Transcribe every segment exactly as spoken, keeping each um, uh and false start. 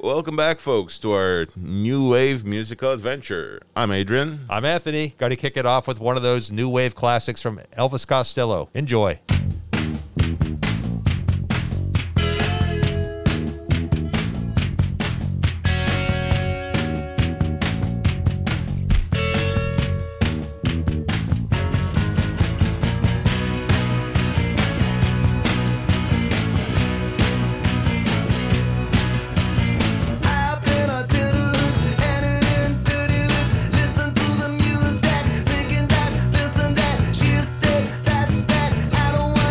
Welcome back, folks, to our new wave musical adventure. I'm Adrian. I'm Anthony. Going to kick it off with one of those new wave classics from Elvis Costello. Enjoy. Listen that, listen that, she said that's that. I don't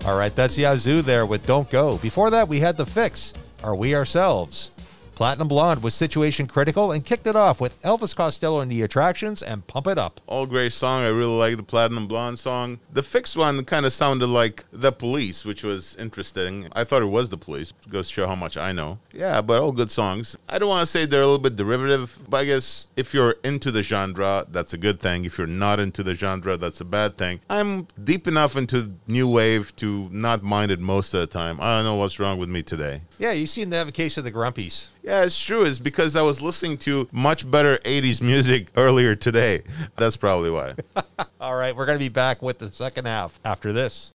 All right, that's Yazoo there with Don't Go. Before that, we had The Fix, Are We Ourselves? Platinum Blonde was Situation Critical and kicked it off with Elvis Costello and the Attractions and Pump It Up. All great song. I really like the Platinum Blonde song. The Fix one kind of sounded like The Police, which was interesting. I thought it was The Police. It goes to show how much I know. Yeah, but all good songs. I don't want to say they're a little bit derivative, but I guess if you're into the genre, that's a good thing. If you're not into the genre, that's a bad thing. I'm deep enough into new wave to not mind it most of the time. I don't know what's wrong with me today. Yeah, you seem to have a case of the grumpies. Yeah, it's true. It's because I was listening to much better eighties music earlier today. That's probably why. All right, we're going to be back with the second half after this.